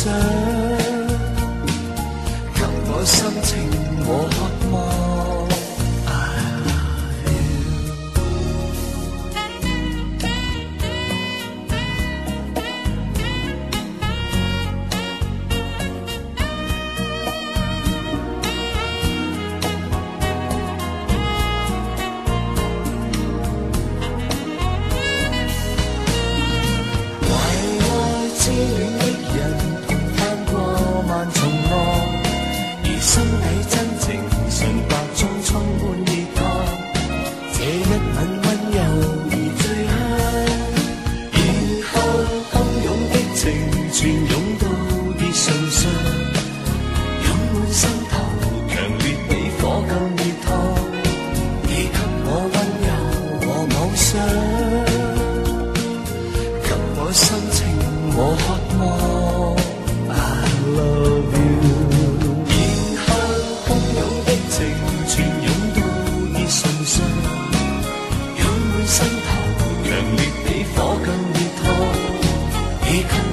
想，给我心情和渴望。痴戀的人同翻過萬重浪，而心底真情純白中充滿熱燙。這一吻溫柔如醉香，然後洶湧的情全湧到熱唇上，湧滿心頭，強烈比火更熱燙。你給我溫柔和妄想，給我心情我渴望 I love you， 然後洶湧的情全湧到熱唇上，湧滿心頭，強烈比火更熱燙。你給